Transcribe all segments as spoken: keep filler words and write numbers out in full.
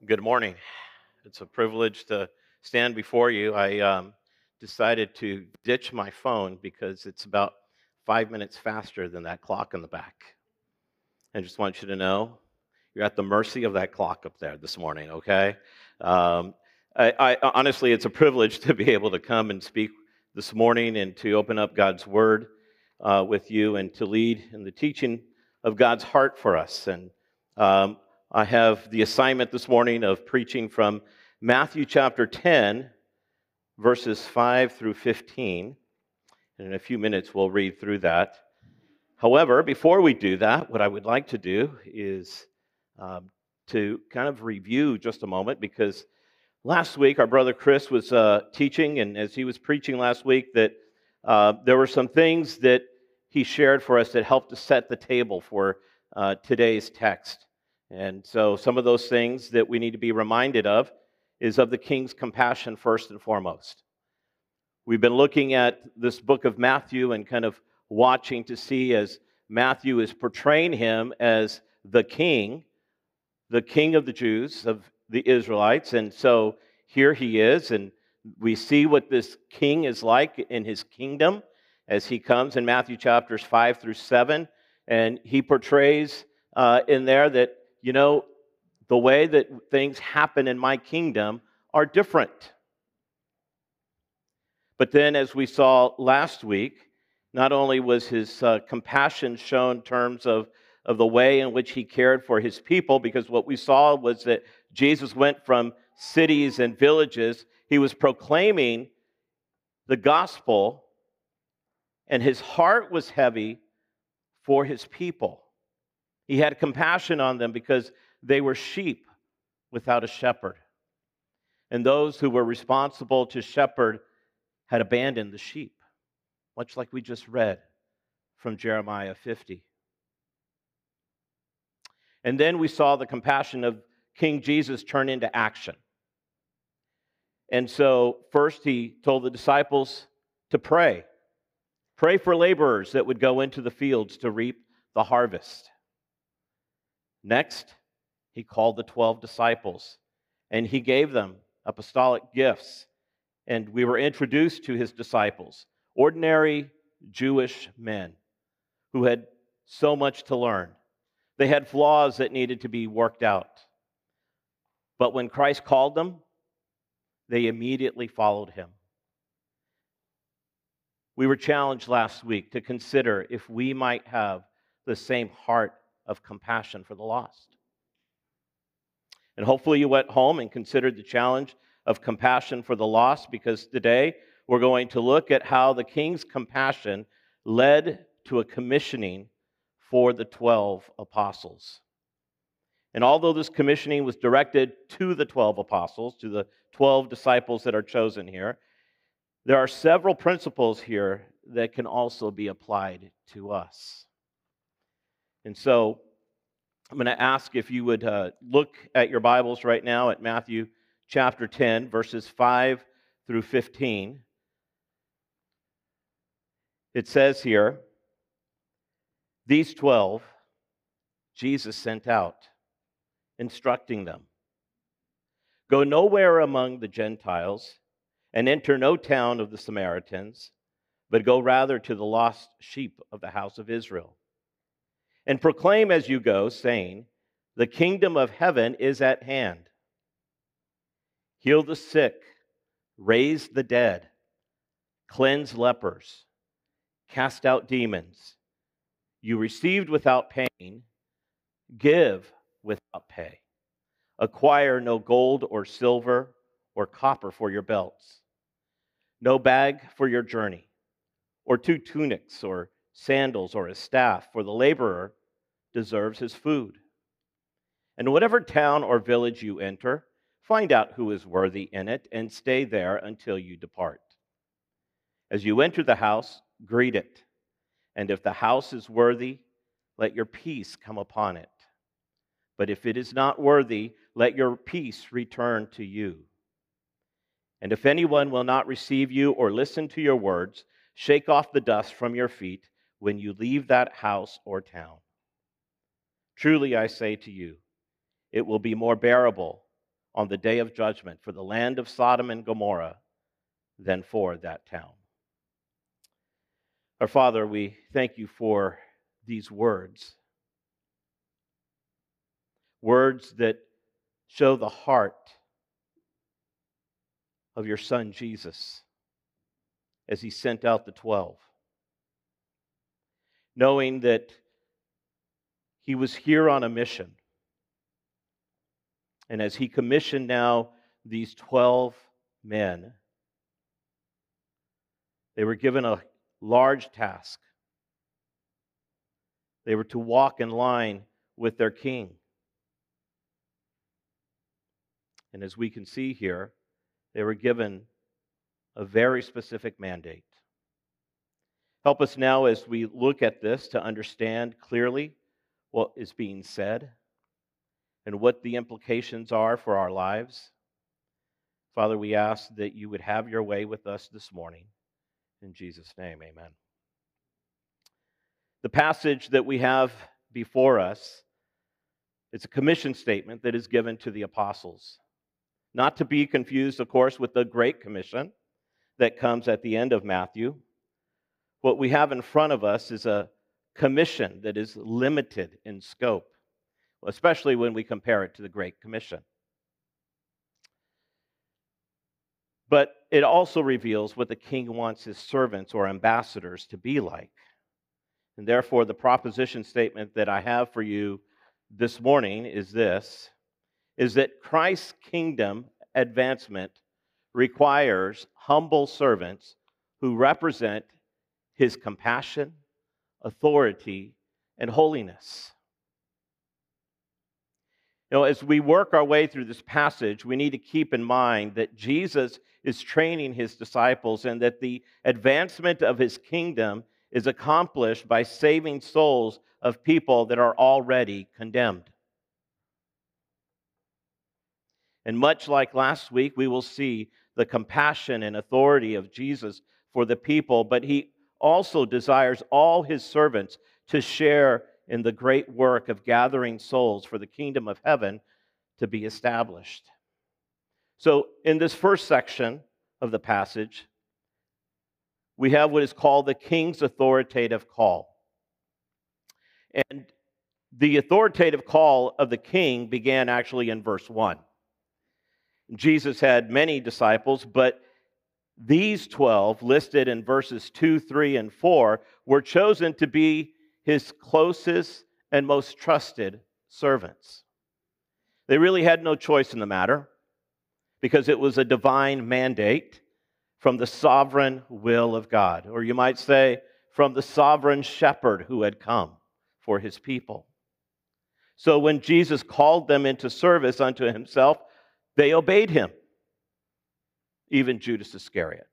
Good morning. It's a privilege to stand before you. I um, decided to ditch my phone because it's about five minutes faster than that clock in the back. I just want you to know you're at the mercy of that clock up there this morning, okay? Um, I, I, honestly, it's a privilege to be able to come and speak this morning and to open up God's Word uh, with you and to lead in the teaching of God's heart for us. And um, I have the assignment this morning of preaching from Matthew chapter ten, verses five through fifteen. And in a few minutes, we'll read through that. However, before we do that, what I would like to do is um, to kind of review just a moment, because last week our brother Chris was uh, teaching, and as he was preaching last week, that uh, there were some things that he shared for us that helped to set the table for uh, today's text. And so some of those things that we need to be reminded of is of the King's compassion first and foremost. We've been looking at this book of Matthew and kind of watching to see as Matthew is portraying him as the king, the king of the Jews, of the Israelites. And so here he is, and we see what this king is like in his kingdom as he comes in Matthew chapters five through seven. And he portrays uh, in there that, you know, the way that things happen in my kingdom are different. But then, as we saw last week, not only was his uh, compassion shown in terms of, of the way in which he cared for his people, because what we saw was that Jesus went from cities and villages. He was proclaiming the gospel, and his heart was heavy for his people. He had compassion on them because they were sheep without a shepherd. And those who were responsible to shepherd had abandoned the sheep, much like we just read from Jeremiah fifty. And then we saw the compassion of King Jesus turn into action. And so first he told the disciples to pray. Pray for laborers that would go into the fields to reap the harvest. Next, he called the twelve disciples, and he gave them apostolic gifts. And we were introduced to his disciples, ordinary Jewish men who had so much to learn. They had flaws that needed to be worked out. But when Christ called them, they immediately followed him. We were challenged last week to consider if we might have the same heart of compassion for the lost. And hopefully you went home and considered the challenge of compassion for the lost, because today we're going to look at how the king's compassion led to a commissioning for the twelve apostles. And although this commissioning was directed to the twelve apostles, to the twelve disciples that are chosen here, there are several principles here that can also be applied to us. And so I'm going to ask if you would uh, look at your Bibles right now at Matthew chapter ten, verses five through fifteen. It says here, these twelve Jesus sent out, instructing them, go nowhere among the Gentiles and enter no town of the Samaritans, but go rather to the lost sheep of the house of Israel. And proclaim as you go, saying, the kingdom of heaven is at hand. Heal the sick, raise the dead, cleanse lepers, cast out demons. You received without paying, give without pay. Acquire no gold or silver or copper for your belts, no bag for your journey, or two tunics or sandals or a staff, for the laborer deserves his food. And whatever town or village you enter, find out who is worthy in it, and stay there until you depart. As you enter the house, greet it. And if the house is worthy, let your peace come upon it. But if it is not worthy, let your peace return to you. And if anyone will not receive you or listen to your words, shake off the dust from your feet when you leave that house or town. Truly I say to you, it will be more bearable on the day of judgment for the land of Sodom and Gomorrah than for that town. Our Father, we thank you for these words, words that show the heart of your Son Jesus as he sent out the twelve, knowing that he was here on a mission. And as he commissioned now these twelve men, they were given a large task. They were to walk in line with their king. And as we can see here, they were given a very specific mandate. Help us now as we look at this to understand clearly what is being said and what the implications are for our lives. Father, we ask that you would have your way with us this morning. In Jesus' name, amen. The passage that we have before us, it's a commission statement that is given to the apostles. Not to be confused, of course, with the Great Commission that comes at the end of Matthew. What we have in front of us is a commission that is limited in scope, especially when we compare it to the Great Commission. But it also reveals what the king wants his servants or ambassadors to be like. And therefore, the proposition statement that I have for you this morning is this, is that Christ's kingdom advancement requires humble servants who represent his compassion, authority, and holiness. You know, as we work our way through this passage, we need to keep in mind that Jesus is training his disciples and that the advancement of his kingdom is accomplished by saving souls of people that are already condemned. And much like last week, we will see the compassion and authority of Jesus for the people, but he also desires all his servants to share in the great work of gathering souls for the kingdom of heaven to be established. So in this first section of the passage, we have what is called the king's authoritative call. And the authoritative call of the king began actually in verse one. Jesus had many disciples, but these twelve, listed in verses two, three, and four, were chosen to be his closest and most trusted servants. They really had no choice in the matter because it was a divine mandate from the sovereign will of God, or you might say from the sovereign shepherd who had come for his people. So when Jesus called them into service unto himself, they obeyed him, even Judas Iscariot.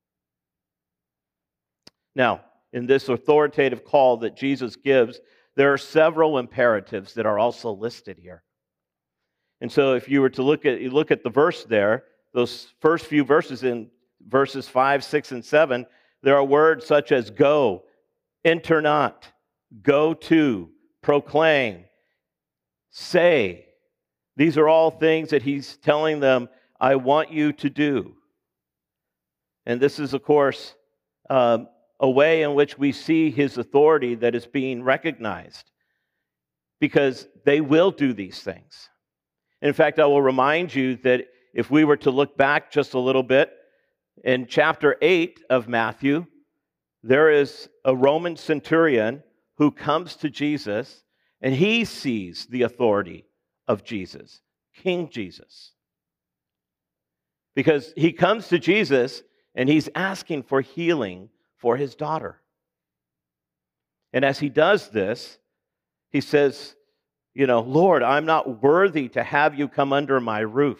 Now, in this authoritative call that Jesus gives, there are several imperatives that are also listed here. And so if you were to look at you look at the verse there, those first few verses in verses five, six, and seven, there are words such as go, enter not, go to, proclaim, say. These are all things that he's telling them, I want you to do. And this is, of course, um, a way in which we see his authority that is being recognized, because they will do these things. In fact, I will remind you that if we were to look back just a little bit, in chapter eight of Matthew, there is a Roman centurion who comes to Jesus, and he sees the authority of Jesus, King Jesus. Because he comes to Jesus, and he's asking for healing for his daughter. And as he does this, he says, you know, Lord, I'm not worthy to have you come under my roof.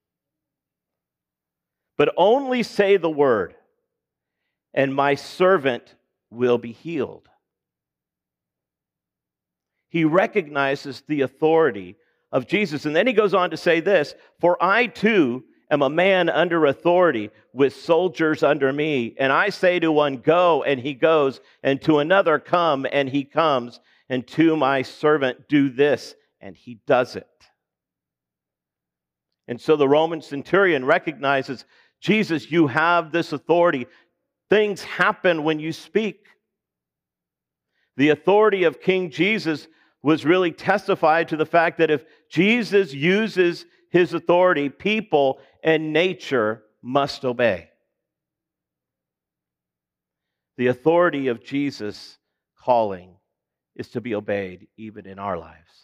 But only say the word, and my servant will be healed. He recognizes the authority of Jesus. And then he goes on to say this, for I too am a man under authority with soldiers under me. And I say to one, go, and he goes, and to another, come, and he comes, and to my servant, do this, and he does it. And so the Roman centurion recognizes, Jesus, you have this authority. Things happen when you speak. The authority of King Jesus was really testified to the fact that if Jesus uses his authority, people and nature must obey. The authority of Jesus' calling is to be obeyed even in our lives.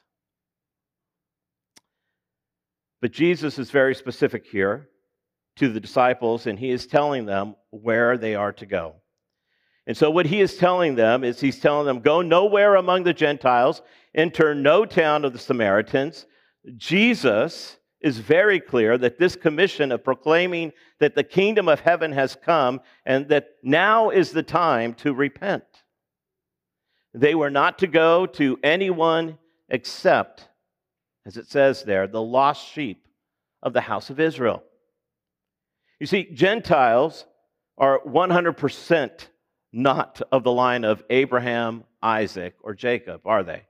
But Jesus is very specific here to the disciples, and he is telling them where they are to go. And so what he is telling them is he's telling them, go nowhere among the Gentiles, enter no town of the Samaritans. Jesus is very clear that this commission of proclaiming that the kingdom of heaven has come and that now is the time to repent. They were not to go to anyone except, as it says there, the lost sheep of the house of Israel. You see, Gentiles are one hundred percent not of the line of Abraham, Isaac, or Jacob, are they?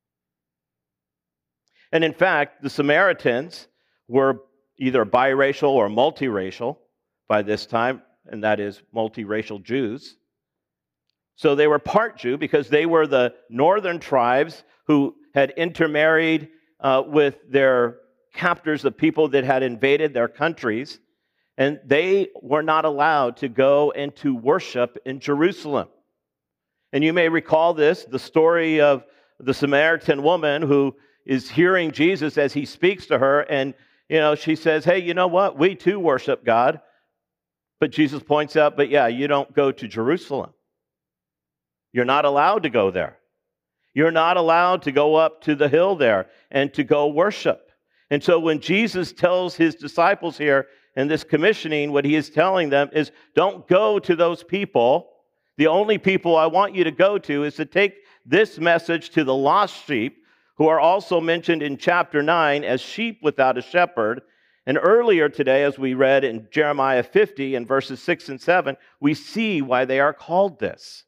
And in fact, the Samaritans were either biracial or multiracial by this time, and that is multiracial Jews. So they were part Jew because they were the northern tribes who had intermarried uh, with their captors, the people that had invaded their countries, and they were not allowed to go and to worship in Jerusalem. And you may recall this, the story of the Samaritan woman who is hearing Jesus as he speaks to her, and you know, she says, hey, you know what? We too worship God. But Jesus points out, but yeah, you don't go to Jerusalem. You're not allowed to go there. You're not allowed to go up to the hill there and to go worship. And so when Jesus tells his disciples here in this commissioning, what he is telling them is, don't go to those people. The only people I want you to go to is to take this message to the lost sheep, who are also mentioned in chapter nine as sheep without a shepherd. And earlier today, as we read in Jeremiah fifty in verses six and seven, we see why they are called this.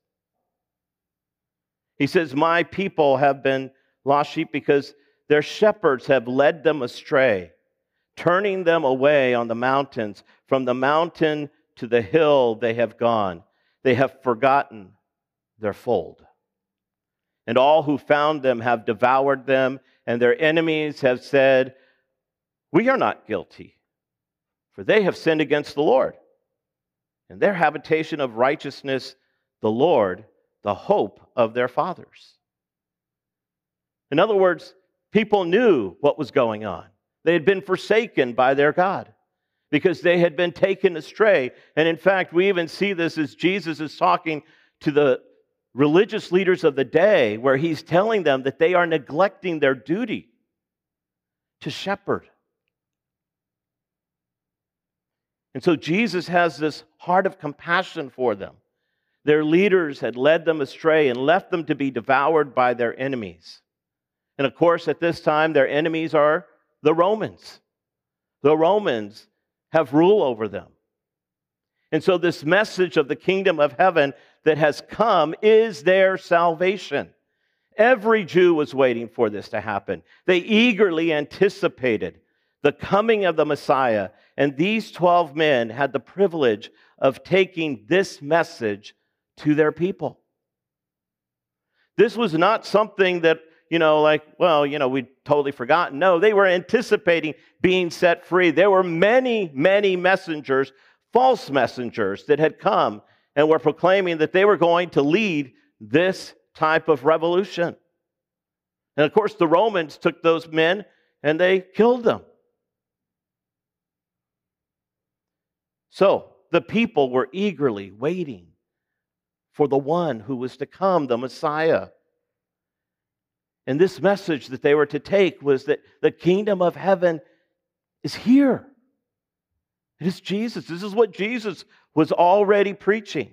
He says, my people have been lost sheep because their shepherds have led them astray, turning them away on the mountains. From the mountain to the hill they have gone. They have forgotten their fold. And all who found them have devoured them, and their enemies have said, we are not guilty, for they have sinned against the Lord. And their habitation of righteousness, the Lord, the hope of their fathers. In other words, people knew what was going on. They had been forsaken by their God because they had been taken astray. And in fact, we even see this as Jesus is talking to the religious leaders of the day, where he's telling them that they are neglecting their duty to shepherd. And so Jesus has this heart of compassion for them. Their leaders had led them astray and left them to be devoured by their enemies. And of course, at this time, their enemies are the Romans. The Romans have rule over them. And so this message of the kingdom of heaven that has come is their salvation. Every Jew was waiting for this to happen. They eagerly anticipated the coming of the Messiah, and these twelve men had the privilege of taking this message to their people. This was not something that, you know, like, well, you know, we'd totally forgotten. No, they were anticipating being set free. There were many, many messengers, false messengers, that had come and were proclaiming that they were going to lead this type of revolution. And of course, the Romans took those men and they killed them. So the people were eagerly waiting for the one who was to come, the Messiah. And this message that they were to take was that the kingdom of heaven is here. It is Jesus. This is what Jesus was already preaching.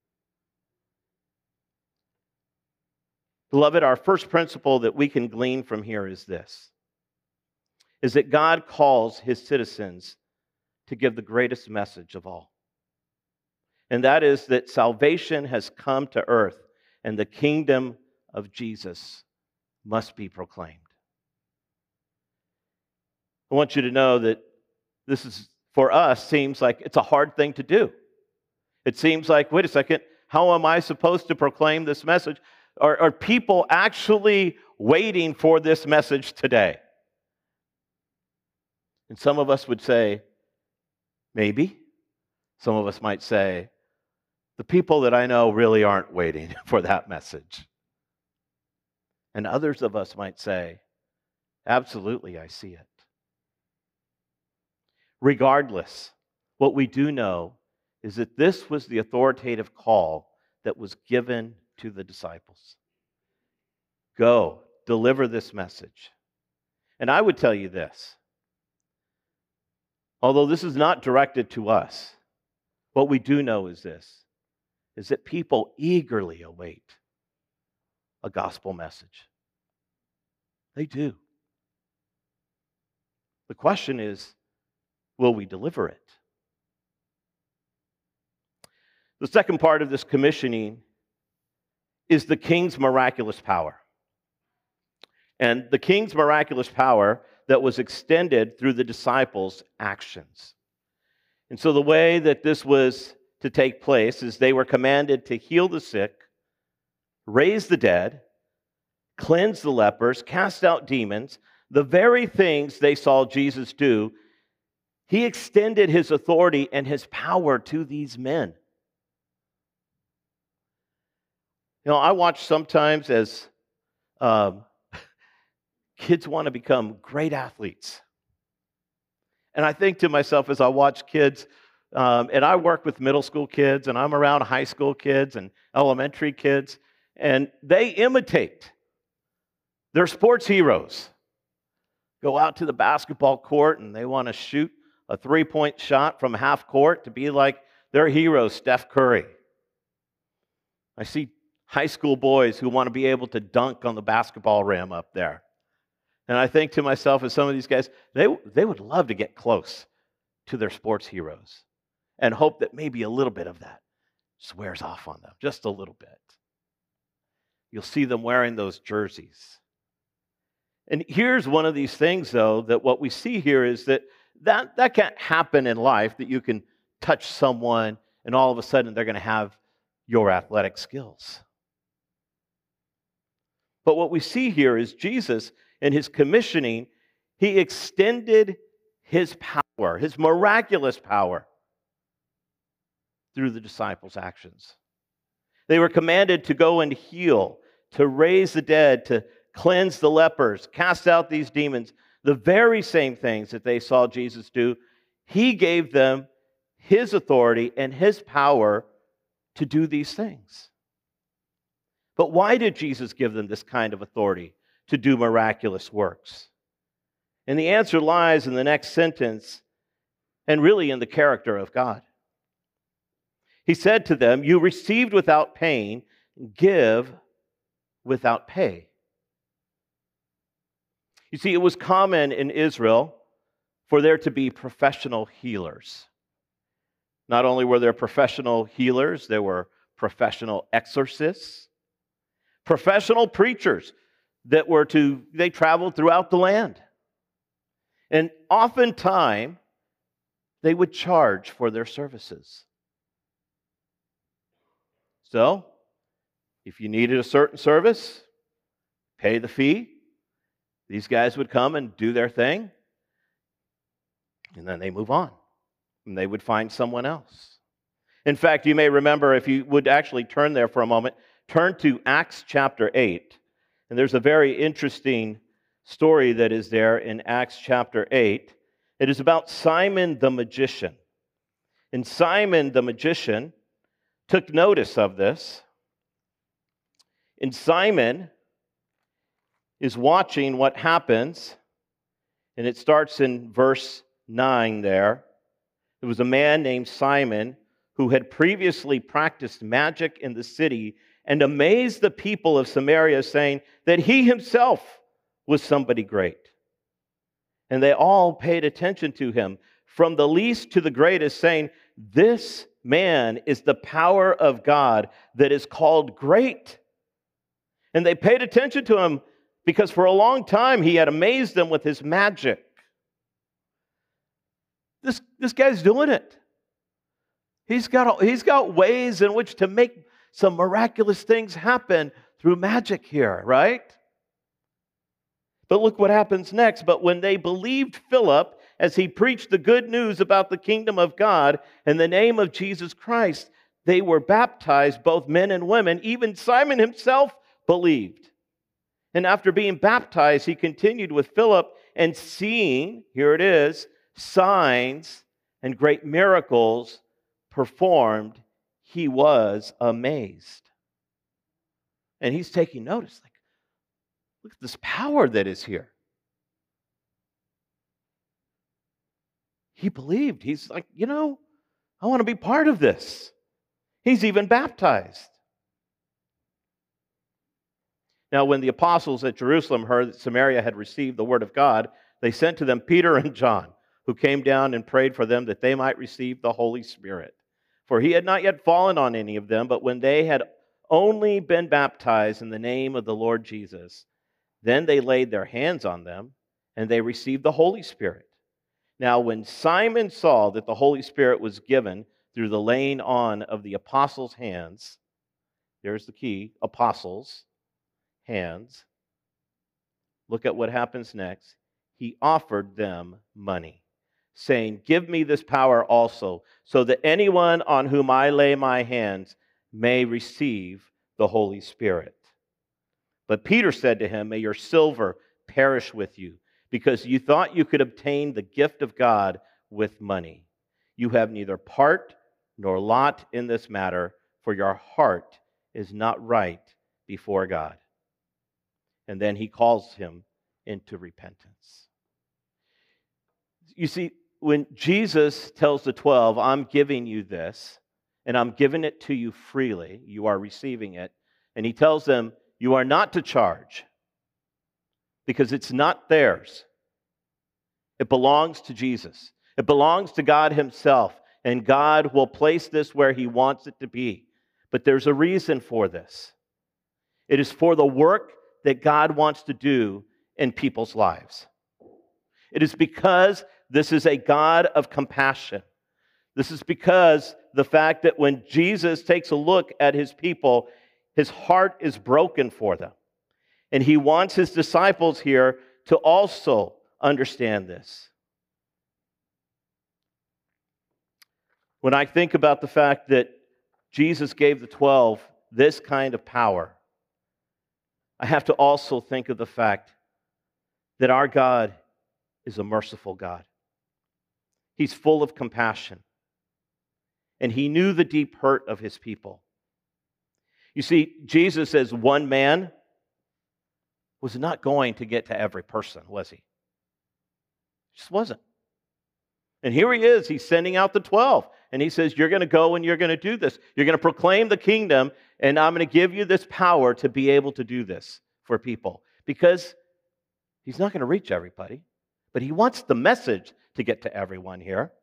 Beloved, our first principle that we can glean from here is this, is that God calls his citizens to give the greatest message of all. And that is that salvation has come to earth and the kingdom of Jesus must be proclaimed. I want you to know that This is, for us, seems like it's a hard thing to do. It seems like, wait a second, how am I supposed to proclaim this message? Are, are people actually waiting for this message today? And some of us would say, maybe. Some of us might say, the people that I know really aren't waiting for that message. And others of us might say, absolutely, I see it. Regardless, what we do know is that this was the authoritative call that was given to the disciples. Go, deliver this message. And I would tell you this, although this is not directed to us, what we do know is this, is that people eagerly await a gospel message. They do. The question is, will we deliver it? The second part of this commissioning is the king's miraculous power. And the king's miraculous power that was extended through the disciples' actions. And so the way that this was to take place is they were commanded to heal the sick, raise the dead, cleanse the lepers, cast out demons, the very things they saw Jesus do. He extended his authority and his power to these men. You know, I watch sometimes as um, kids want to become great athletes. And I think to myself as I watch kids, um, and I work with middle school kids, and I'm around high school kids and elementary kids, and they imitate their sports heroes. Go out to the basketball court, and they want to shoot a three-point shot from half court to be like their hero, Steph Curry. I see high school boys who want to be able to dunk on the basketball rim up there. And I think to myself, as some of these guys, they, they would love to get close to their sports heroes and hope that maybe a little bit of that just wears off on them, just a little bit. You'll see them wearing those jerseys. And here's one of these things, though, that what we see here is that that, that can't happen in life, that you can touch someone and all of a sudden they're going to have your athletic skills. But what we see here is Jesus, in his commissioning, he extended his power, his miraculous power, through the disciples' actions. They were commanded to go and heal, to raise the dead, to cleanse the lepers, cast out these demons, the very same things that they saw Jesus do. He gave them his authority and his power to do these things. But why did Jesus give them this kind of authority to do miraculous works? And the answer lies in the next sentence, and really in the character of God. He said to them, "You received without pain, give without pay." You see, it was common in Israel for there to be professional healers. Not only were there professional healers, there were professional exorcists, professional preachers that were to, they traveled throughout the land. And oftentimes, they would charge for their services. So, if you needed a certain service, pay the fee. These guys would come and do their thing, and then they move on, and they would find someone else. In fact, you may remember, if you would actually turn there for a moment, turn to Acts chapter eight, and there's a very interesting story that is there in Acts chapter eight. It is about Simon the magician. And Simon the magician took notice of this. And Simon is watching what happens, and it starts in verse nine there. There was a man named Simon who had previously practiced magic in the city and amazed the people of Samaria, saying that he himself was somebody great. And they all paid attention to him, from the least to the greatest, saying, "This man is the power of God that is called great." And they paid attention to him because for a long time he had amazed them with his magic. This, this guy's doing it. He's got, he's got ways in which to make some miraculous things happen through magic here, right? But look what happens next. But when they believed Philip as he preached the good news about the kingdom of God in the name of Jesus Christ, they were baptized, both men and women. Even Simon himself believed. And after being baptized, he continued with Philip, and seeing, here it is, signs and great miracles performed, he was amazed. And he's taking notice, like, look at this power that is here. He believed. He's like, you know, I want to be part of this. He's even baptized. Now, when the apostles at Jerusalem heard that Samaria had received the word of God, they sent to them Peter and John, who came down and prayed for them that they might receive the Holy Spirit. For he had not yet fallen on any of them, but when they had only been baptized in the name of the Lord Jesus, then they laid their hands on them, and they received the Holy Spirit. Now, when Simon saw that the Holy Spirit was given through the laying on of the apostles' hands, there's the key, apostles' hands. Look at what happens next. He offered them money, saying, give me this power also, so that anyone on whom I lay my hands may receive the Holy Spirit. But Peter said to him, may your silver perish with you, because you thought you could obtain the gift of God with money. You have neither part nor lot in this matter, for your heart is not right before God. And then he calls him into repentance. You see, when Jesus tells the twelve, I'm giving you this, and I'm giving it to you freely, you are receiving it, and he tells them, you are not to charge, because it's not theirs. It belongs to Jesus. It belongs to God himself, and God will place this where he wants it to be. But there's a reason for this. It is for the work that God wants to do in people's lives. It is because this is a God of compassion. This is because the fact that when Jesus takes a look at his people, his heart is broken for them. And he wants his disciples here to also understand this. When I think about the fact that Jesus gave the twelve this kind of power, I have to also think of the fact that our God is a merciful God. He's full of compassion. And he knew the deep hurt of his people. You see, Jesus as one man was not going to get to every person, was he? Just wasn't. And here he is, he's sending out the twelve. And he says, you're going to go and you're going to do this. You're going to proclaim the kingdom, and I'm going to give you this power to be able to do this for people. Because he's not going to reach everybody, but he wants the message to get to everyone here.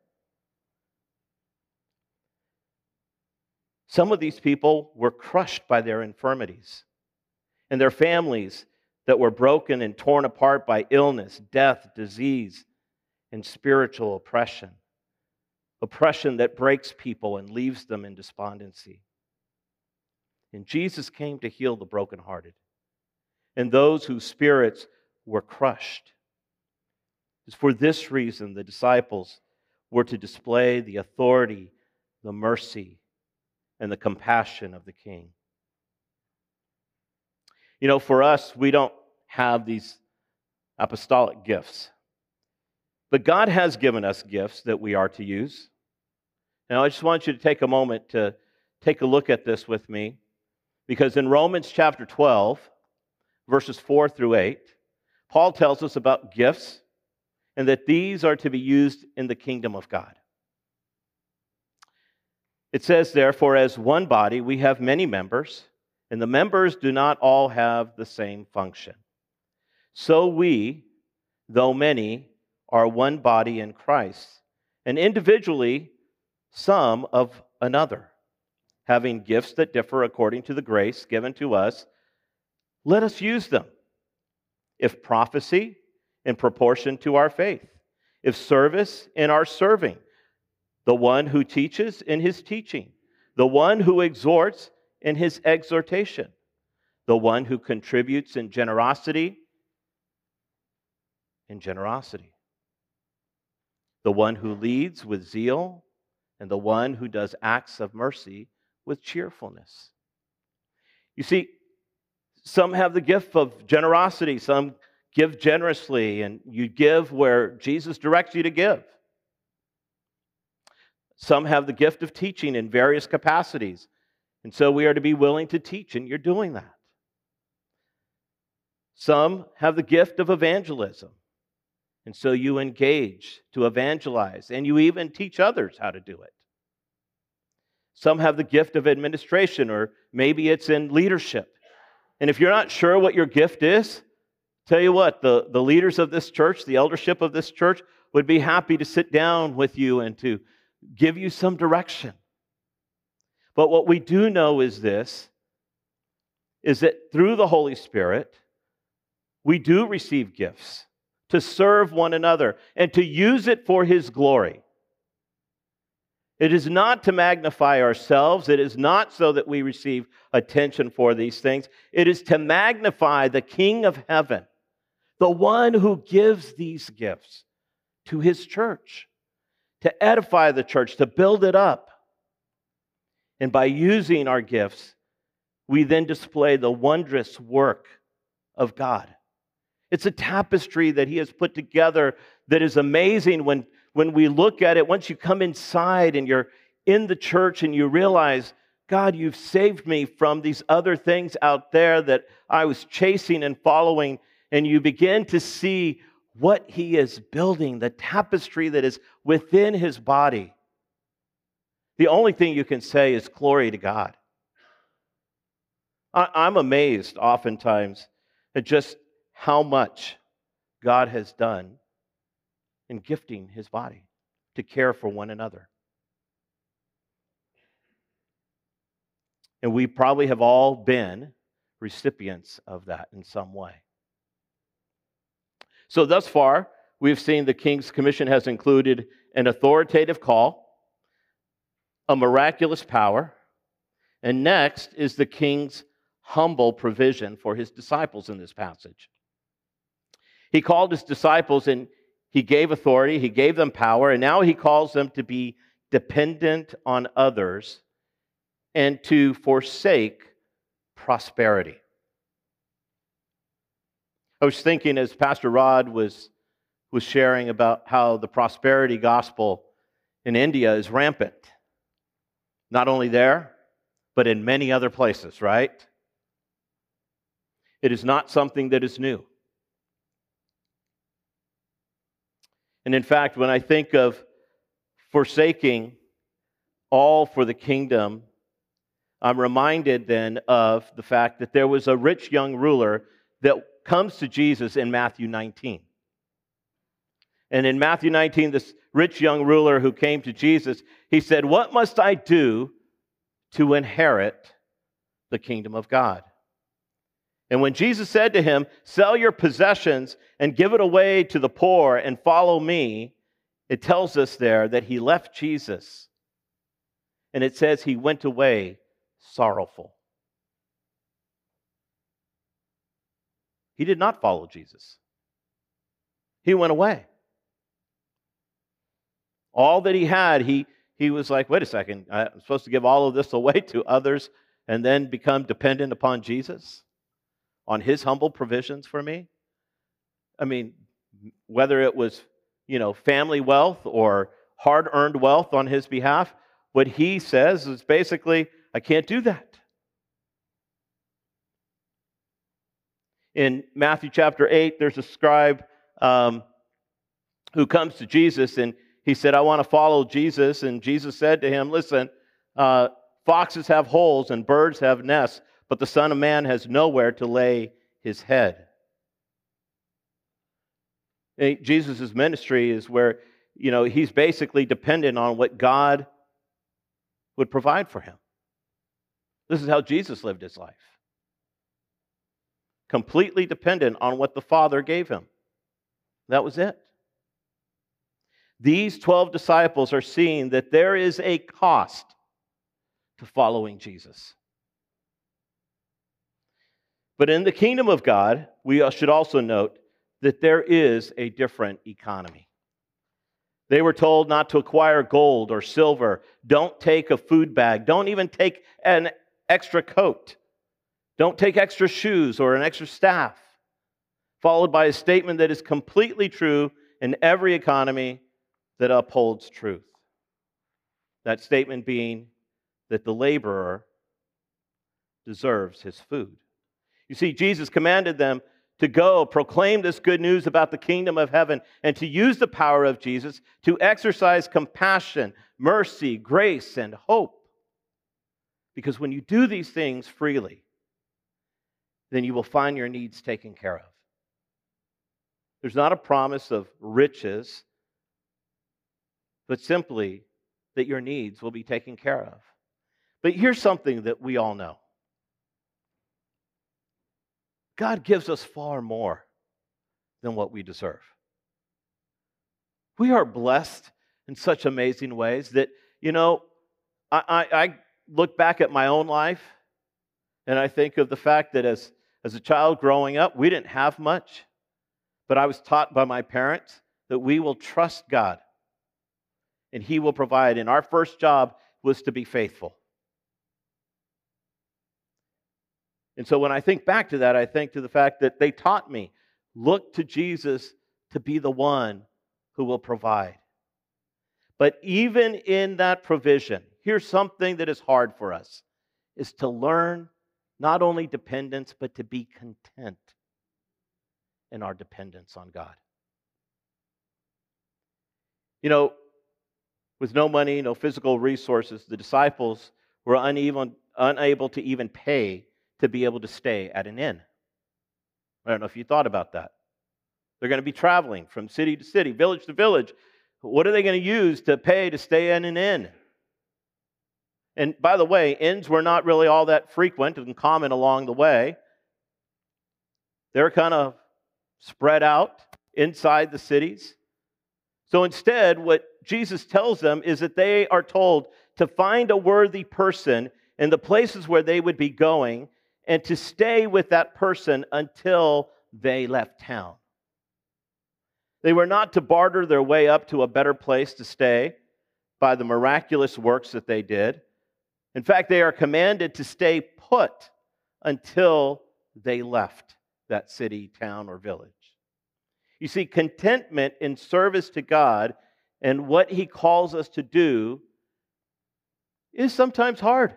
Some of these people were crushed by their infirmities, and their families that were broken and torn apart by illness, death, disease, and spiritual oppression. Oppression that breaks people and leaves them in despondency. And Jesus came to heal the brokenhearted and those whose spirits were crushed. It's for this reason the disciples were to display the authority, the mercy, and the compassion of the King. You know, for us, we don't have these apostolic gifts. But God has given us gifts that we are to use. Now, I just want you to take a moment to take a look at this with me, because in Romans chapter twelve, verses four through eight, Paul tells us about gifts and that these are to be used in the kingdom of God. It says, therefore, as one body, we have many members, and the members do not all have the same function. So we, though many, are one body in Christ, and individually some of another, having gifts that differ according to the grace given to us. Let us use them. If prophecy, in proportion to our faith. If service, in our serving. The one who teaches, in his teaching. The one who exhorts, in his exhortation. The one who contributes in generosity, in generosity. The one who leads with zeal, and the one who does acts of mercy with cheerfulness. You see, some have the gift of generosity, some give generously, and you give where Jesus directs you to give. Some have the gift of teaching in various capacities, and so we are to be willing to teach, and you're doing that. Some have the gift of evangelism, and so you engage to evangelize, and you even teach others how to do it. Some have the gift of administration, or maybe it's in leadership. And if you're not sure what your gift is, tell you what, the, the leaders of this church, the eldership of this church, would be happy to sit down with you and to give you some direction. But what we do know is this, is that through the Holy Spirit, we do receive gifts to serve one another and to use it for His glory. It is not to magnify ourselves. It is not so that we receive attention for these things. It is to magnify the King of heaven, the one who gives these gifts to His church, to edify the church, to build it up. And by using our gifts, we then display the wondrous work of God. It's a tapestry that He has put together that is amazing when, when we look at it. Once you come inside and you're in the church and you realize, God, you've saved me from these other things out there that I was chasing and following, and you begin to see what He is building, the tapestry that is within His body. The only thing you can say is glory to God. I, I'm amazed oftentimes at just how much God has done in gifting His body to care for one another. And we probably have all been recipients of that in some way. So thus far, we've seen the King's Commission has included an authoritative call, a miraculous power, and next is the King's humble provision for His disciples in this passage. He called His disciples and He gave authority, He gave them power, and now He calls them to be dependent on others and to forsake prosperity. I was thinking as Pastor Rod was, was sharing about how the prosperity gospel in India is rampant. Not only there, but in many other places, right? It is not something that is new. And in fact, when I think of forsaking all for the kingdom, I'm reminded then of the fact that there was a rich young ruler that comes to Jesus in Matthew nineteen. And in Matthew nineteen, this rich young ruler who came to Jesus, he said, "What must I do to inherit the kingdom of God?" And when Jesus said to him, "Sell your possessions and give it away to the poor and follow me," it tells us there that he left Jesus. And it says he went away sorrowful. He did not follow Jesus. He went away. All that he had, he, he was like, wait a second, I'm supposed to give all of this away to others and then become dependent upon Jesus? On His humble provisions for me? I mean, whether it was, you know, family wealth or hard-earned wealth on His behalf, what He says is basically, I can't do that. In Matthew chapter eight, there's a scribe um, who comes to Jesus and he said, I want to follow Jesus. And Jesus said to him, listen, uh, foxes have holes and birds have nests, but the Son of Man has nowhere to lay His head. Jesus' ministry is where, you know, He's basically dependent on what God would provide for Him. This is how Jesus lived His life. Completely dependent on what the Father gave Him. That was it. These twelve disciples are seeing that there is a cost to following Jesus. But in the kingdom of God, we should also note that there is a different economy. They were told not to acquire gold or silver. Don't take a food bag. Don't even take an extra coat. Don't take extra shoes or an extra staff. Followed by a statement that is completely true in every economy that upholds truth. That statement being that the laborer deserves his food. You see, Jesus commanded them to go proclaim this good news about the kingdom of heaven and to use the power of Jesus to exercise compassion, mercy, grace, and hope. Because when you do these things freely, then you will find your needs taken care of. There's not a promise of riches, but simply that your needs will be taken care of. But here's something that we all know. God gives us far more than what we deserve. We are blessed in such amazing ways that, you know, I, I, I look back at my own life and I think of the fact that as, as a child growing up, we didn't have much, but I was taught by my parents that we will trust God and He will provide. And our first job was to be faithful. And so when I think back to that, I think to the fact that they taught me, look to Jesus to be the one who will provide. But even in that provision, here's something that is hard for us, is to learn not only dependence, but to be content in our dependence on God. You know, with no money, no physical resources, the disciples were uneven, unable to even pay to be able to stay at an inn. I don't know if you thought about that. They're going to be traveling from city to city, village to village. What are they going to use to pay to stay in an inn? And by the way, inns were not really all that frequent and common along the way. They're kind of spread out inside the cities. So instead, what Jesus tells them is that they are told to find a worthy person in the places where they would be going and to stay with that person until they left town. They were not to barter their way up to a better place to stay by the miraculous works that they did. In fact, they are commanded to stay put until they left that city, town, or village. You see, contentment in service to God and what He calls us to do is sometimes hard.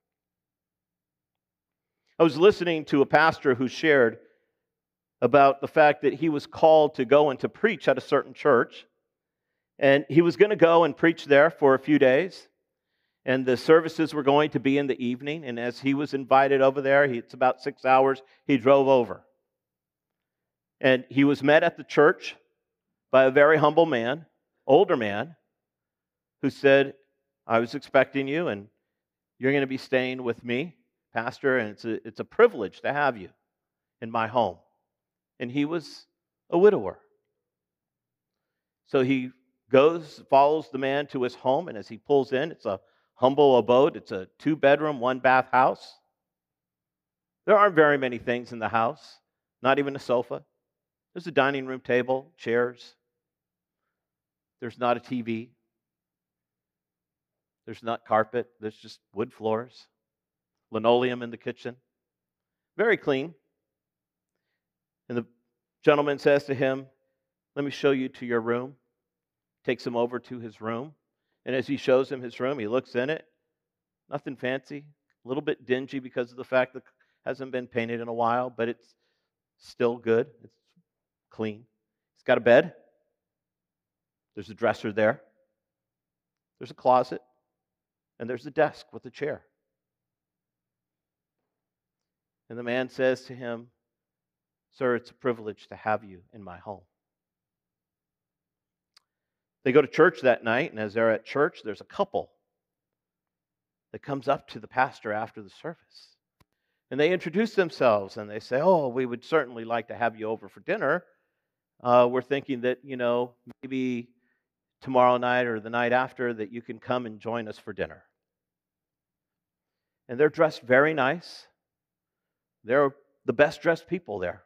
I was listening to a pastor who shared about the fact that he was called to go and to preach at a certain church. And he was going to go and preach there for a few days. And the services were going to be in the evening. And as he was invited over there, he, it's about six hours, he drove over. And he was met at the church by a very humble man, older man, who said, I was expecting you, and you're going to be staying with me, Pastor, and it's a, it's a privilege to have you in my home. And he was a widower. So he goes, follows the man to his home, and as he pulls in, it's a humble abode. It's a two-bedroom, one-bath house. There aren't very many things in the house, not even a sofa. There's a dining room table, chairs. There's not a T V. There's not carpet. There's just wood floors, linoleum in the kitchen. Very clean. And the gentleman says to him, let me show you to your room. Takes him over to his room. And as he shows him his room, he looks in it. Nothing fancy. A little bit dingy because of the fact that it hasn't been painted in a while, but it's still good. It's clean. He's got a bed. There's a dresser there. There's a closet. And there's a desk with a chair. And the man says to him, sir, it's a privilege to have you in my home. They go to church that night, and as they're at church, there's a couple that comes up to the pastor after the service. And they introduce themselves, and they say, oh, we would certainly like to have you over for dinner. Uh, we're thinking that, you know, maybe tomorrow night or the night after that you can come and join us for dinner. And they're dressed very nice. They're the best dressed people there.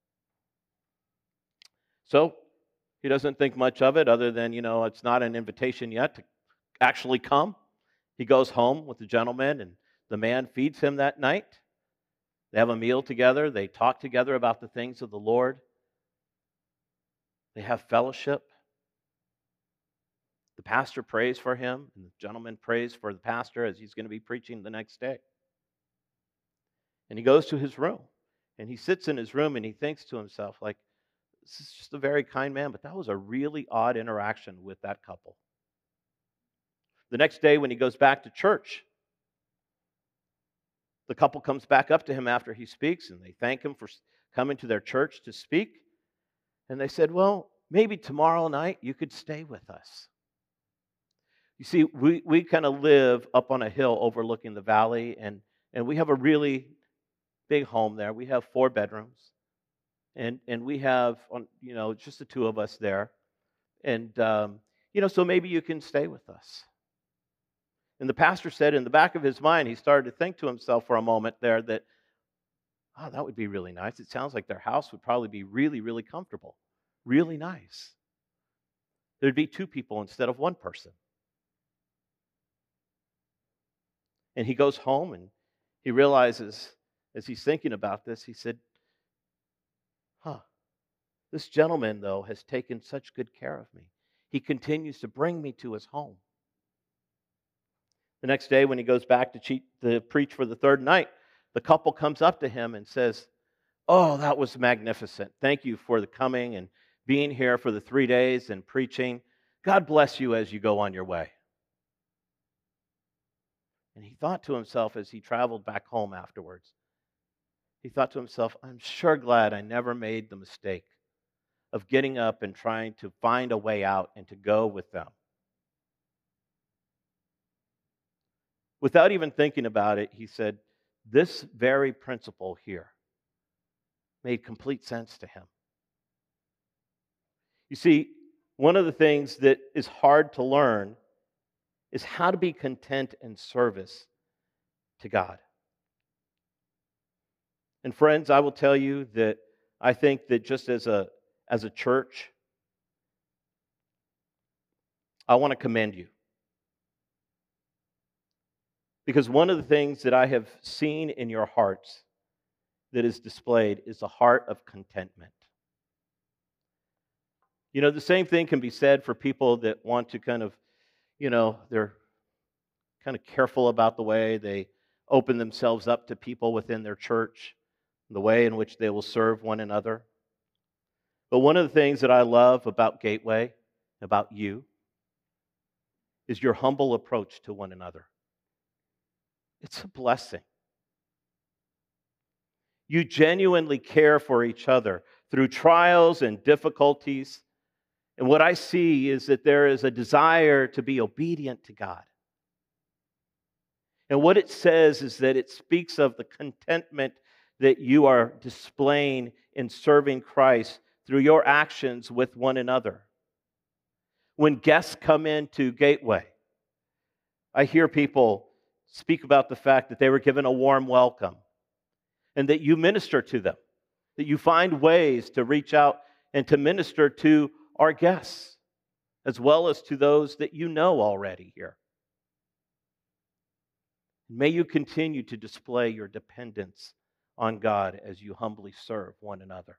So he doesn't think much of it other than, you know, it's not an invitation yet to actually come. He goes home with the gentleman, and the man feeds him that night. They have a meal together. They talk together about the things of the Lord. They have fellowship. The pastor prays for him, and the gentleman prays for the pastor as he's going to be preaching the next day. And he goes to his room, and he sits in his room, and he thinks to himself, like, this is just a very kind man, but that was a really odd interaction with that couple. The next day when he goes back to church, the couple comes back up to him after he speaks, and they thank him for coming to their church to speak. And they said, well, maybe tomorrow night you could stay with us. You see, we, we kind of live up on a hill overlooking the valley, and, and we have a really big home there. We have four bedrooms. And and we have, on you know, just the two of us there. And, um, you know, so maybe you can stay with us. And the pastor said in the back of his mind, he started to think to himself for a moment there that, oh, that would be really nice. It sounds like their house would probably be really, really comfortable. Really nice. There'd be two people instead of one person. And he goes home and he realizes, as he's thinking about this, he said, huh, this gentleman, though, has taken such good care of me. He continues to bring me to his home. The next day when he goes back to, cheat, to preach for the third night, the couple comes up to him and says, oh, that was magnificent. Thank you for the coming and being here for the three days and preaching. God bless you as you go on your way. And he thought to himself as he traveled back home afterwards, he thought to himself, I'm sure glad I never made the mistake of getting up and trying to find a way out and to go with them. Without even thinking about it, he said, this very principle here made complete sense to him. You see, one of the things that is hard to learn is how to be content in service to God. And friends, I will tell you that I think that just as a, as a church, I want to commend you. Because one of the things that I have seen in your hearts that is displayed is a heart of contentment. You know, the same thing can be said for people that want to kind of, you know, they're kind of careful about the way they open themselves up to people within their church, the way in which they will serve one another. But one of the things that I love about Gateway, about you, is your humble approach to one another. It's a blessing. You genuinely care for each other through trials and difficulties. And what I see is that there is a desire to be obedient to God. And what it says is that it speaks of the contentment that you are displaying in serving Christ through your actions with one another. When guests come into Gateway, I hear people speak about the fact that they were given a warm welcome and that you minister to them, that you find ways to reach out and to minister to our guests, as well as to those that you know already here. May you continue to display your dependence on God as you humbly serve one another.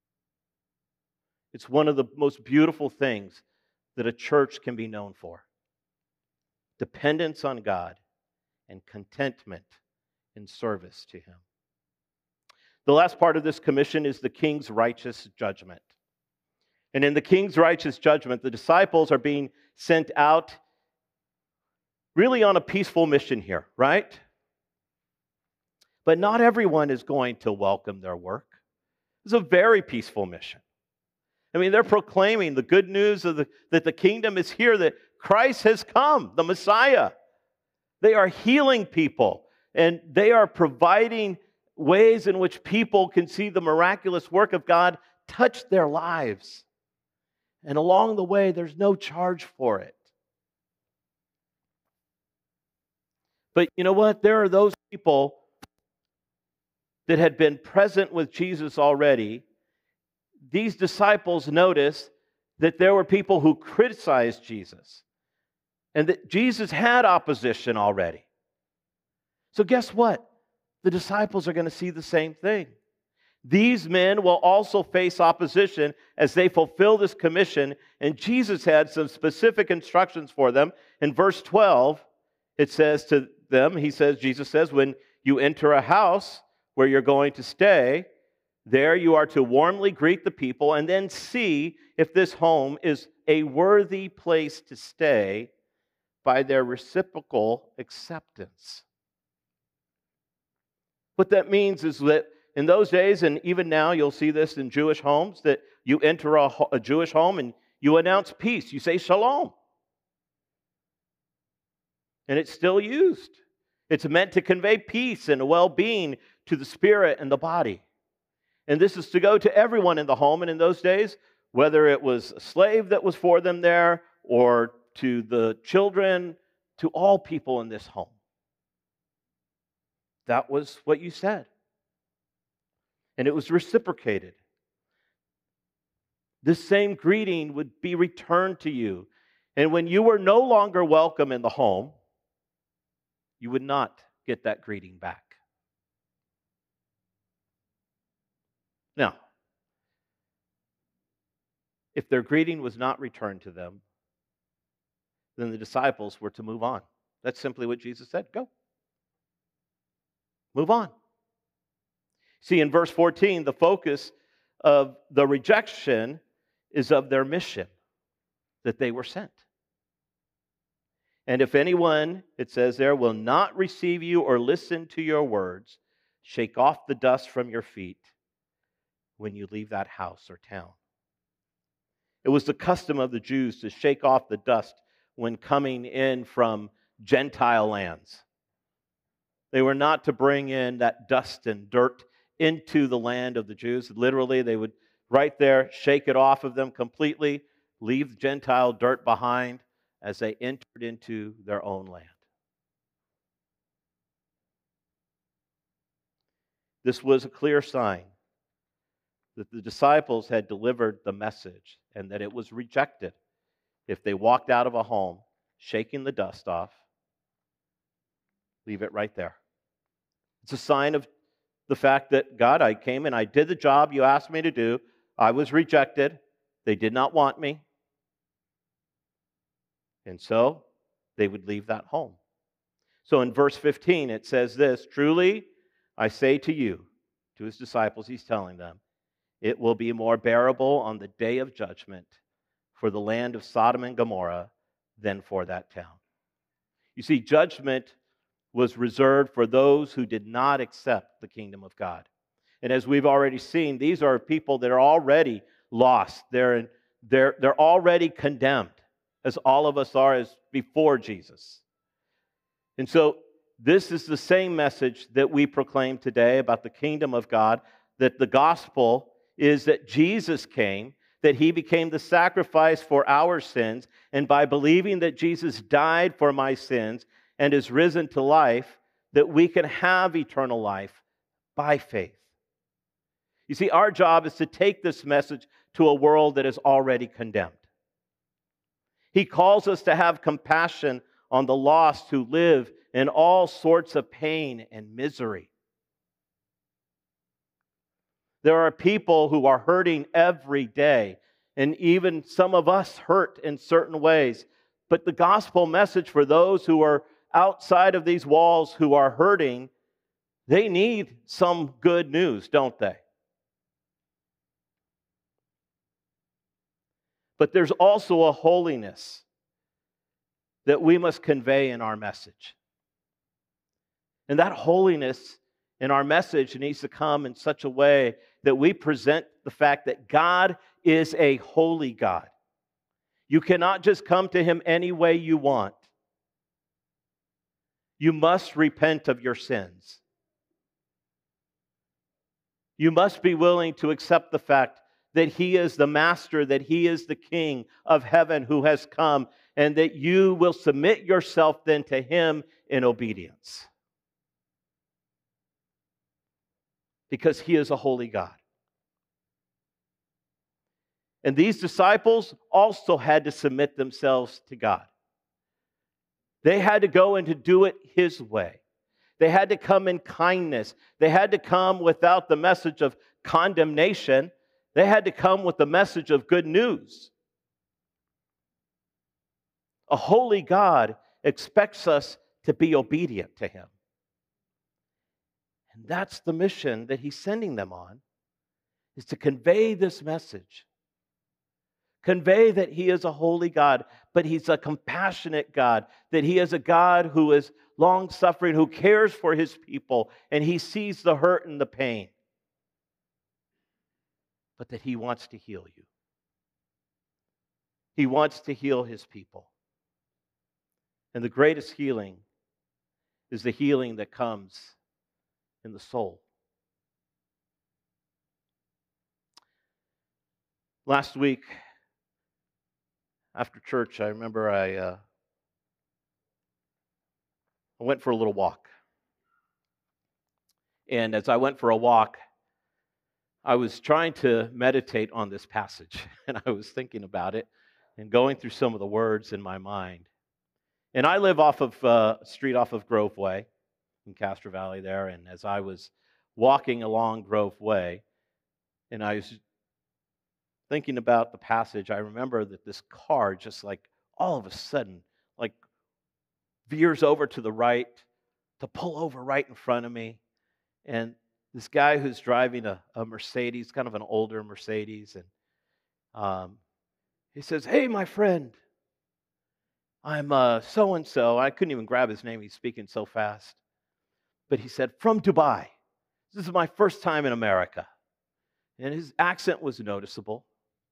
It's one of the most beautiful things that a church can be known for. Dependence on God and contentment in service to Him. The last part of this commission is the king's righteous judgment. And in the king's righteous judgment, the disciples are being sent out really on a peaceful mission here, right? But not everyone is going to welcome their work. It's a very peaceful mission. I mean, they're proclaiming the good news of the, that the kingdom is here, that Christ has come, the Messiah. They are healing people, and they are providing ways in which people can see the miraculous work of God touch their lives. And along the way, there's no charge for it. But you know what? There are those people that had been present with Jesus already. These disciples noticed that there were people who criticized Jesus and that Jesus had opposition already. So guess what? The disciples are going to see the same thing. These men will also face opposition as they fulfill this commission, and Jesus had some specific instructions for them. In verse twelve, it says to them, he says, Jesus says, when you enter a house where you're going to stay, there you are to warmly greet the people and then see if this home is a worthy place to stay by their reciprocal acceptance. What that means is that in those days, and even now you'll see this in Jewish homes, that you enter a, a Jewish home and you announce peace. You say shalom. And it's still used. It's meant to convey peace and well-being to the spirit and the body. And this is to go to everyone in the home. And in those days, whether it was a slave that was for them there or to the children, to all people in this home. That was what you said. And it was reciprocated. This same greeting would be returned to you. And when you were no longer welcome in the home, you would not get that greeting back. Now, if their greeting was not returned to them, then the disciples were to move on. That's simply what Jesus said. Go. Move on. See, in verse fourteen, the focus of the rejection is of their mission, that they were sent. And if anyone, it says there, will not receive you or listen to your words, shake off the dust from your feet when you leave that house or town. It was the custom of the Jews to shake off the dust when coming in from Gentile lands. They were not to bring in that dust and dirt into the land of the Jews. Literally, they would right there shake it off of them completely, leave the Gentile dirt behind as they entered into their own land. This was a clear sign that the disciples had delivered the message and that it was rejected if they walked out of a home, shaking the dust off, leave it right there. It's a sign of the fact that, God, I came and I did the job you asked me to do. I was rejected. They did not want me. And so they would leave that home. So in verse fifteen, it says this, truly, I say to you, to his disciples, he's telling them, it will be more bearable on the day of judgment for the land of Sodom and Gomorrah than for that town. You see, judgment was reserved for those who did not accept the kingdom of God. And as we've already seen, these are people that are already lost. They're, in, they're, they're already condemned, as all of us are as before Jesus. And so this is the same message that we proclaim today about the kingdom of God, that the gospel is that Jesus came, that he became the sacrifice for our sins, and by believing that Jesus died for my sins and is risen to life, that we can have eternal life by faith. You see, our job is to take this message to a world that is already condemned. He calls us to have compassion on the lost who live in all sorts of pain and misery. There are people who are hurting every day, and even some of us hurt in certain ways. But the gospel message for those who are outside of these walls who are hurting, they need some good news, don't they? But there's also a holiness that we must convey in our message. And that holiness in our message needs to come in such a way that we present the fact that God is a holy God. You cannot just come to him any way you want. You must repent of your sins. You must be willing to accept the fact that he is the master, that he is the king of heaven who has come, and that you will submit yourself then to him in obedience. Because he is a holy God. And these disciples also had to submit themselves to God. They had to go and to do it his way. They had to come in kindness. They had to come without the message of condemnation. They had to come with the message of good news. A holy God expects us to be obedient to him. And that's the mission that he's sending them on, is to convey this message. Convey that he is a holy God, but he's a compassionate God, that he is a God who is long-suffering, who cares for his people, and he sees the hurt and the pain, but that he wants to heal you. He wants to heal his people. And the greatest healing is the healing that comes in the soul. Last week, after church, I remember I, uh, I went for a little walk. And as I went for a walk, I was trying to meditate on this passage, and I was thinking about it and going through some of the words in my mind. And I live off of uh, a street off of Grove Way in Castro Valley there, and as I was walking along Grove Way, and I was thinking about the passage, I remember that this car just like all of a sudden like veers over to the right to pull over right in front of me. And this guy who's driving a, a Mercedes, kind of an older Mercedes, and um, he says, "Hey, my friend, I'm uh, so-and-so." I couldn't even grab his name. He's speaking so fast. But he said, "From Dubai. This is my first time in America." And his accent was noticeable.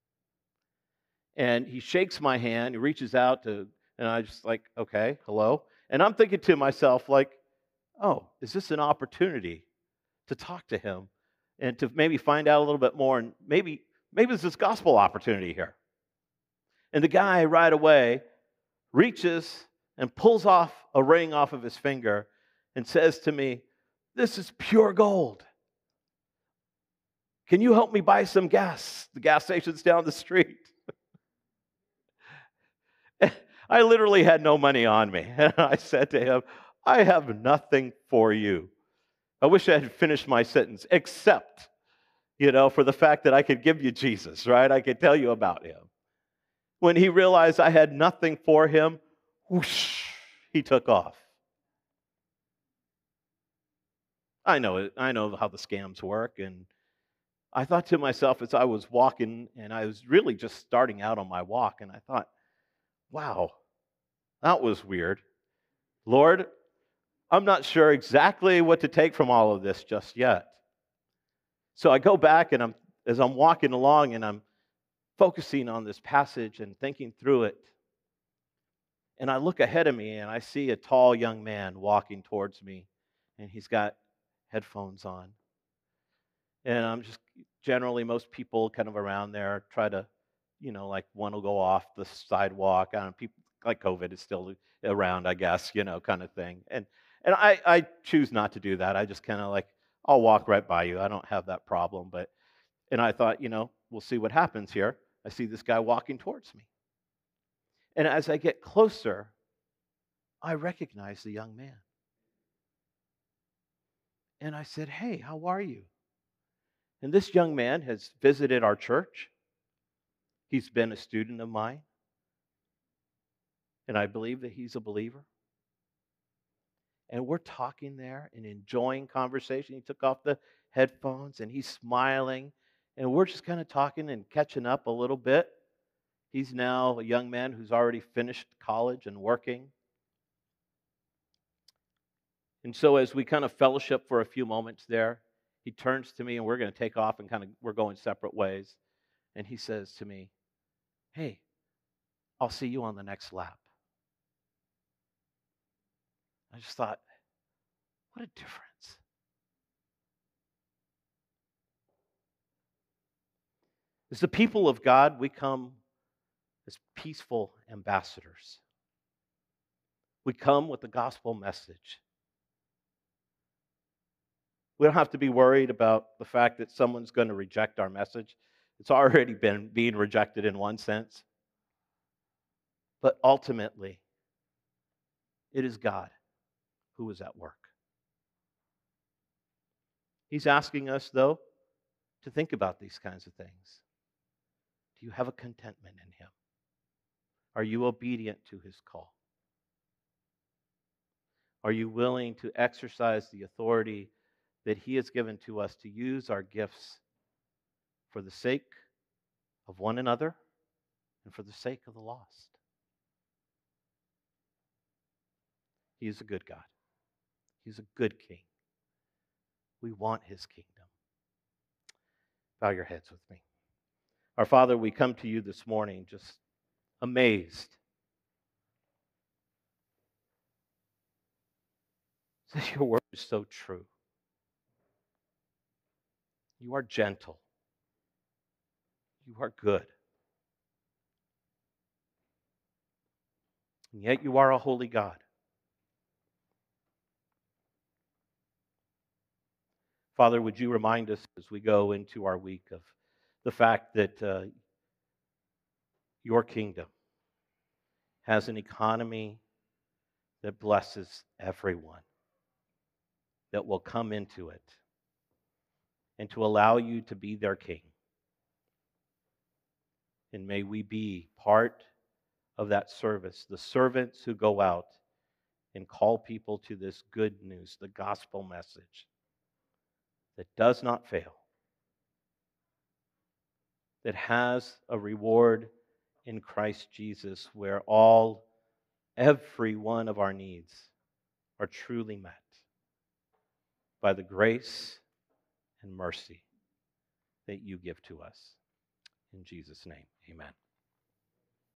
And he shakes my hand. He reaches out to, and I just like, okay, hello. And I'm thinking to myself, like, oh, is this an opportunity to talk to him and to maybe find out a little bit more, and maybe maybe there's this gospel opportunity here. And the guy right away reaches and pulls off a ring off of his finger and says to me, "This is pure gold. Can you help me buy some gas? The gas station's down the street." I literally had no money on me. And I said to him, "I have nothing for you." I wish I had finished my sentence, except, you know, for the fact that I could give you Jesus, right? I could tell you about him. When he realized I had nothing for him, whoosh, he took off. I know it. I know how the scams work. And I thought to myself as I was walking, and I was really just starting out on my walk, and I thought, wow, that was weird. Lord, I'm not sure exactly what to take from all of this just yet. So I go back, and I'm as I'm walking along, and I'm focusing on this passage and thinking through it. And I look ahead of me, and I see a tall young man walking towards me, and he's got headphones on. And I'm just generally, most people kind of around there try to, you know, like one will go off the sidewalk. I don't know, people like COVID is still around, I guess, you know, kind of thing. And and I, I choose not to do that. I just kind of like, I'll walk right by you. I don't have that problem. But and I thought, you know, we'll see what happens here. I see this guy walking towards me. And as I get closer, I recognize the young man. And I said, "Hey, how are you?" And this young man has visited our church. He's been a student of mine. And I believe that he's a believer. And we're talking there and enjoying conversation. He took off the headphones and he's smiling. And we're just kind of talking and catching up a little bit. He's now a young man who's already finished college and working. And so as we kind of fellowship for a few moments there, he turns to me, and we're going to take off and kind of, we're going separate ways. And he says to me, "Hey, I'll see you on the next lap." I just thought, what a difference. As the people of God, we come as peaceful ambassadors. We come with the gospel message. We don't have to be worried about the fact that someone's going to reject our message. It's already been being rejected in one sense. But ultimately, it is God who is at work. He's asking us, though, to think about these kinds of things. Do you have a contentment in Him? Are you obedient to His call? Are you willing to exercise the authority that He has given to us to use our gifts for the sake of one another and for the sake of the lost? He is a good God. He's a good King. We want His kingdom. Bow your heads with me. Our Father, we come to you this morning just amazed that your word is so true. You are gentle. You are good. And yet you are a holy God. Father, would you remind us as we go into our week of the fact that uh, your kingdom has an economy that blesses everyone that will come into it, and to allow you to be their king. And may we be part of that service, the servants who go out and call people to this good news, the gospel message that does not fail, that has a reward in Christ Jesus, where all, every one of our needs are truly met by the grace and mercy that you give to us. In Jesus' name, amen.